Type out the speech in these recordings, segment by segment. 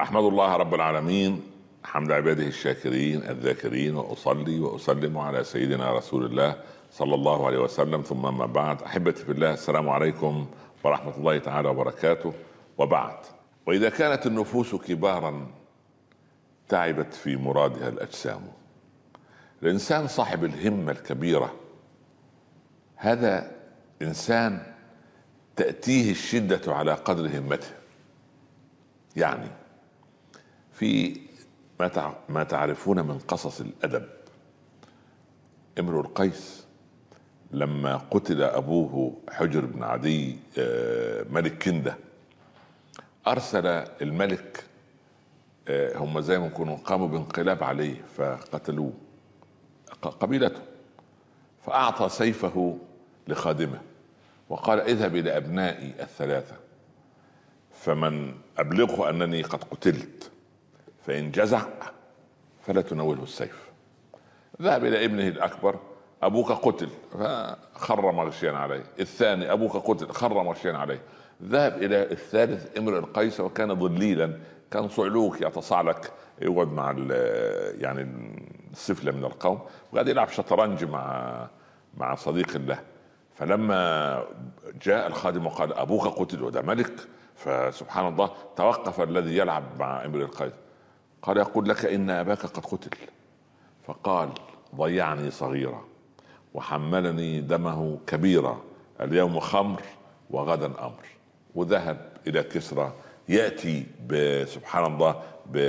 أحمد الله رب العالمين حمد عباده الشاكرين الذاكرين، وأصلي وأسلم على سيدنا رسول الله صلى الله عليه وسلم. ثم ما بعد، أحبتي في الله، السلام عليكم ورحمة الله تعالى وبركاته. وبعد، وإذا كانت النفوس كبارا تعبت في مرادها الأجسام، الإنسان صاحب الهمة الكبيرة هذا إنسان تأتيه الشدة على قدر همته. يعني في ما تعرفون من قصص الأدب، امرؤ القيس لما قتل أبوه حجر بن عدي ملك كندة، أرسل الملك، هم زي ما يكونوا قاموا بانقلاب عليه فقتلوه قبيلته، فأعطى سيفه لخادمه وقال: اذهب إلى أبنائي الثلاثة فمن أبلغه أنني قد قتلت، فإن جزع فلا تنوله السيف. ذهب إلى ابنه الأكبر: أبوك قتل، فخر مغشيا عليه. الثاني: أبوك قتل، خر مغشيا عليه. ذهب إلى الثالث امرؤ القيس، وكان ضليلا، كان صعلوك يتصعلك، يقعد مع يعني السفلة من القوم، وقاعد يلعب شطرنج مع صديق له. فلما جاء الخادم وقال: أبوك قتل، وده ملك، فسبحان الله توقف الذي يلعب مع امرؤ القيس، قال: يقول لك إن أباك قد قتل. فقال: ضيعني صغيرا وحملني دمه كبيرا، اليوم خمر وغدا أمر. وذهب إلى كسرى يأتي سبحان الله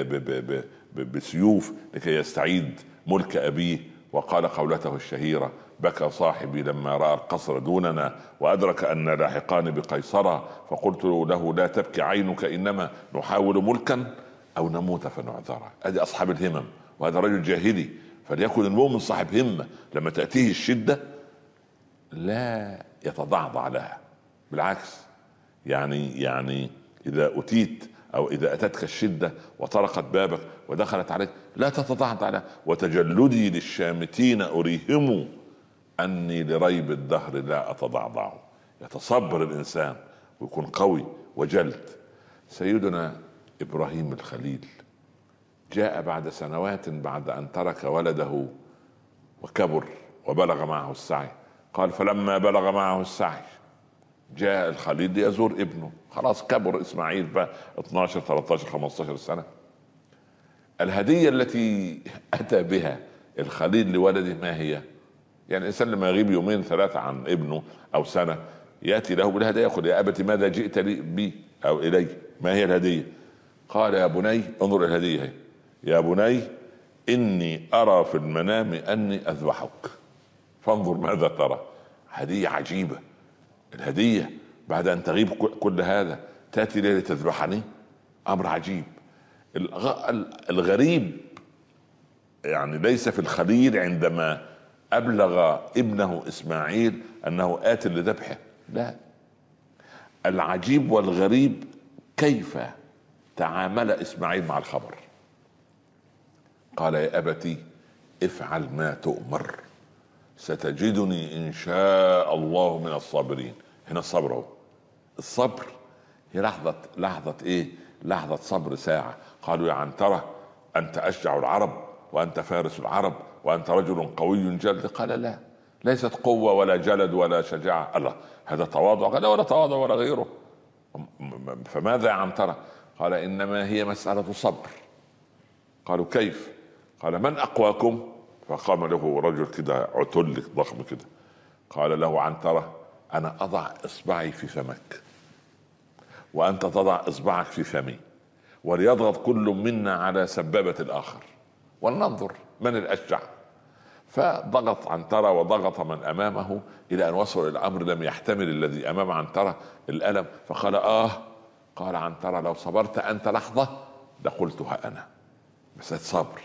بسيوف لكي يستعيد ملك أبيه، وقال قولته الشهيرة: بكى صاحبي لما رأى القصر دوننا وأدرك أن لاحقان بقيصرة، فقلت له: لا تبكي عينك، إنما نحاول ملكا أو نموت فنعذرا. هذه أصحاب الهمم، وهذا رجل جاهلي. فليكن المؤمن صاحب همة، لما تأتيه الشدة لا يتضعضع لها، بالعكس. يعني إذا أتيت أو إذا أتتك الشدة وطرقت بابك ودخلت عليك لا تتضعضع لها. وتجلدي للشامتين أريهم أني لريب الدهر لا أتضعضع. يتصبر الإنسان ويكون قوي وجلد. سيدنا إبراهيم الخليل جاء بعد سنوات، بعد أن ترك ولده وكبر وبلغ معه السعي. قال: فلما بلغ معه السعي جاء الخليل ليزور ابنه، خلاص كبر إسماعيل بقى 12 13 15 سنة. الهدية التي أتى بها الخليل لولده ما هي؟ يعني الإنسان لما يغيب يومين ثلاثة عن ابنه أو سنة يأتي له بالهدية، يقول: يا أبت ماذا جئت لي بي أو إلي؟ ما هي الهدية؟ قال: يا بني انظر الهدية هي. يا بني إني أرى في المنام أني أذبحك فانظر ماذا ترى. هدية عجيبة. الهدية بعد أن تغيب كل هذا تأتي لي لتذبحني، أمر عجيب. الغريب يعني ليس في الخليل عندما أبلغ ابنه إسماعيل أنه آت لذبحه، لا، العجيب والغريب كيف تعامل إسماعيل مع الخبر. قال: يا أبتي افعل ما تؤمر ستجدني إن شاء الله من الصابرين. هنا الصبر هو الصبر، هي لحظة إيه؟ لحظة صبر ساعة. قالوا: يا عنترة أنت أشجع العرب وأنت فارس العرب وأنت رجل قوي جلد. قال: لا، ليست قوة ولا جلد ولا شجاعة. الله، هذا تواضع. قال: ولا تواضع ولا غيره. فماذا يا عنترة؟ قال: إنما هي مسألة صبر. قالوا: كيف؟ قال: من أقواكم؟ فقام له رجل كده عتل ضخم كده، قال له: عنترة أنا أضع إصبعي في فمك وأنت تضع إصبعك في فمي، وليضغط كل منا على سبابة الآخر ولننظر من الأشجع. فضغط عنترة وضغط من أمامه إلى أن وصل إلى الأمر لم يحتمل الذي أمام عنترة الألم، فقال: قال عنترة: لو صبرت أنت لحظة لقلتها أنا. بس صبر.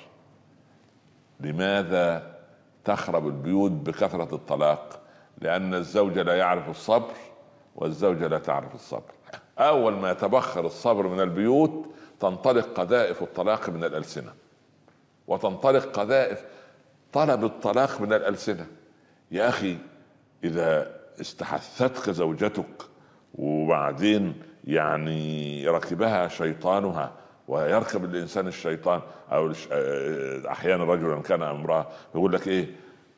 لماذا تخرب البيوت بكثرة الطلاق؟ لأن الزوج لا يعرف الصبر والزوجة لا تعرف الصبر. أول ما يتبخر الصبر من البيوت تنطلق قذائف الطلاق من الألسنة، وتنطلق قذائف طلب الطلاق من الألسنة. يا أخي، إذا استحثتك زوجتك وبعدين يعني ركبها شيطانها ويركب الانسان الشيطان او احيانا رجلا كان امراه يقول لك ايه؟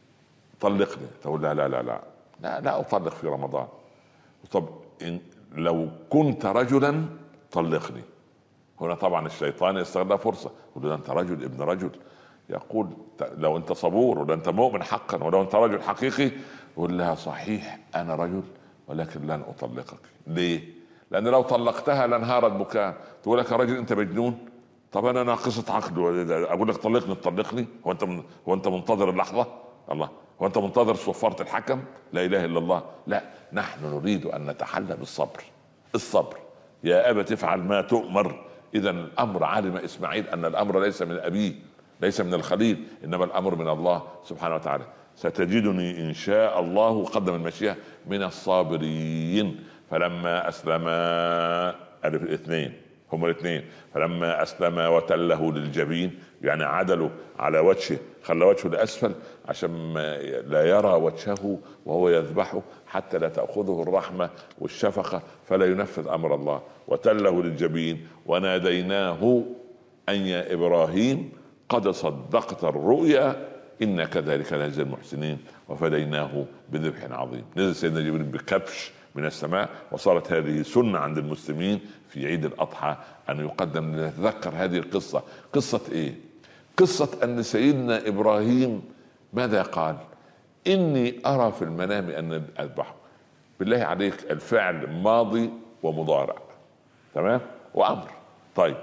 طلقني. تقول لا لا لا لا لا, لا اطلق في رمضان. طب لو كنت رجلا طلقني. هنا طبعا الشيطان يستغل فرصه، يقول له انت رجل ابن رجل. يقول لو انت صبور ولو انت مؤمن حقا ولو انت رجل حقيقي، يقول لها صحيح انا رجل ولكن لن اطلقك. ليه؟ لان لو طلقتها لانهارت بكاء. تقول لك يا راجل انت مجنون. طب انا ناقصة عقل اقول لك طلقني تطلقني؟ هو انت منتظر اللحظة؟ الله، هو انت منتظر صفارة الحكم؟ لا اله الا الله. لا، نحن نريد ان نتحلى بالصبر. الصبر. يا ابت افعل ما تؤمر. اذا الامر، علم اسماعيل ان الامر ليس من ابيه، ليس من الخليل، انما الامر من الله سبحانه وتعالى. ستجدني ان شاء الله، قدم المشيئة، من الصابرين. فلما اسلما، الف الاثنين، هم الاثنين، فلما اسلما وتله للجبين، يعني عدلوا على وجهه، خلى وجهه لاسفل عشان لا يرى وجهه وهو يذبحه، حتى لا تاخذه الرحمه والشفقه فلا ينفذ امر الله. وتله للجبين وناديناه ان يا ابراهيم قد صدقت الرؤيا إن كذلك نجزي المحسنين وفديناه بذبح عظيم. نزل سيدنا جبريل بكبش من السماء، وصارت هذه سنة عند المسلمين في عيد الأضحى أن يقدم. نتذكر هذه القصة. قصة إيه؟ قصة أن سيدنا إبراهيم ماذا قال؟ إني أرى في المنام أن أذبحه. بالله عليك، الفعل ماضي ومضارع، تمام، وأمر. طيب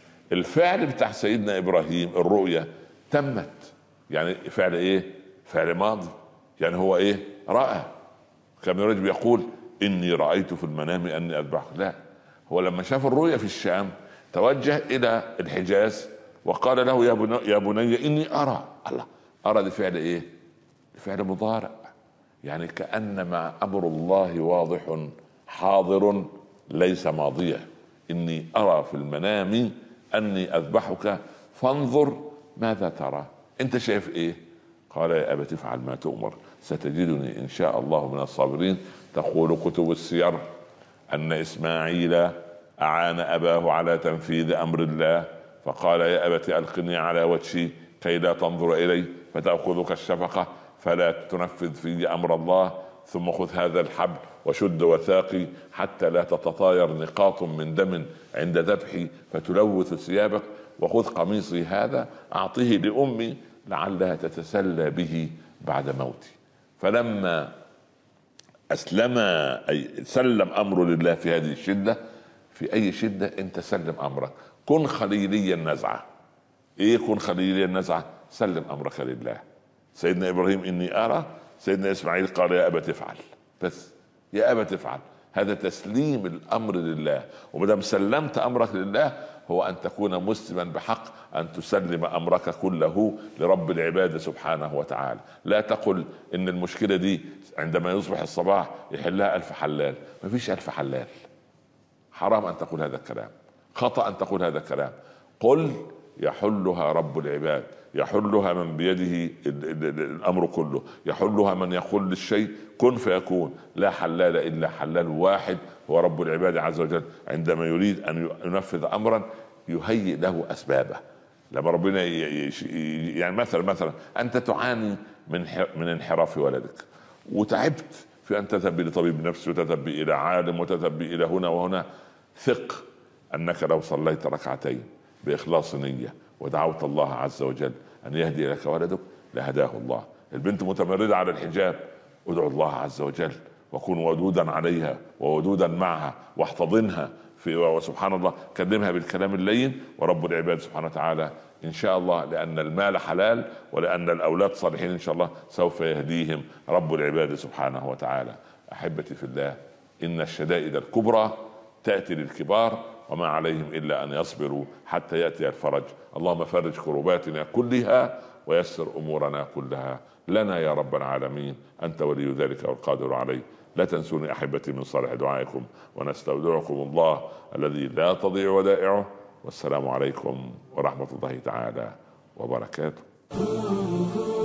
الفعل بتاع سيدنا إبراهيم الرؤية تمت، يعني فعل ايه؟ فعل ماضي، يعني هو ايه؟ رأى. كان رجل يقول اني رأيت في المنام اني اذبحك. لا، هو لما شاف الرؤيا في الشام توجه الى الحجاز وقال له يا بني اني ارى. الله، ارى دي فعل ايه؟ فعل مضارع، يعني كأنما امر الله واضح حاضر ليس ماضيا. اني ارى في المنام اني اذبحك فانظر ماذا ترى. انت شايف ايه؟ قال يا ابت افعل ما تؤمر ستجدني ان شاء الله من الصابرين. تقول كتب السير ان اسماعيل اعان اباه على تنفيذ امر الله، فقال يا ابت القني على وجهي كي لا تنظر الي فتاخذك الشفقه فلا تنفذ في امر الله، ثم خذ هذا الحبل وشد وثاقي حتى لا تتطاير نقاط من دم عند ذبحي فتلوث ثيابك، وخذ قميصي هذا اعطيه لامي لعلها تتسلى به بعد موتي. فلما اسلم، اي سلم امره لله في هذه الشده، في اي شده انت سلم امرك، كن خليلي النزعه. ايه كن خليلي النزعه؟ سلم امرك لله. سيدنا ابراهيم اني ارى، سيدنا اسماعيل قال يا ابت افعل، بس يا ابت افعل. هذا تسليم الامر لله. ومدام سلمت امرك لله هو ان تكون مسلما بحق، ان تسلم امرك كله لرب العباد سبحانه وتعالى. لا تقل ان المشكله دي عندما يصبح الصباح يحلها الف حلال. ما فيش الف حلال. حرام ان تقول هذا الكلام، خطأ ان تقول هذا الكلام. قل يحلها رب العباد، يحلها من بيده الامر كله، يحلها من يقول للشيء كن فيكون. لا حلال الا حلال واحد هو رب العباد عز وجل. عندما يريد ان ينفذ امرا يهيئ له اسبابه. لما ربنا يعني مثلا انت تعاني من انحراف ولدك وتعبت في ان تذهب لطبيب نفسي وتذهب الى عالم وتذهب الى هنا وهنا، ثق انك لو صليت ركعتين بإخلاص نية ودعوت الله عز وجل أن يهدي لك ولدك لهداه الله. البنت متمردة على الحجاب، ادعو الله عز وجل وكن ودودا عليها وودودا معها واحتضنها وسبحان الله كلمها بالكلام اللين، ورب العباد سبحانه وتعالى إن شاء الله، لأن المال حلال ولأن الأولاد صالحين إن شاء الله سوف يهديهم رب العباد سبحانه وتعالى. أحبتي في الله، إن الشدائد الكبرى تأتي للكبار وما عليهم إلا أن يصبروا حتى يأتي الفرج. اللهم فرج كرباتنا كلها ويسر أمورنا كلها لنا يا رب العالمين، أنت ولي ذلك والقادر عليه. لا تنسوني أحبتي من صالح دعائكم، ونستودعكم الله الذي لا تضيع ودائعه. والسلام عليكم ورحمة الله تعالى وبركاته.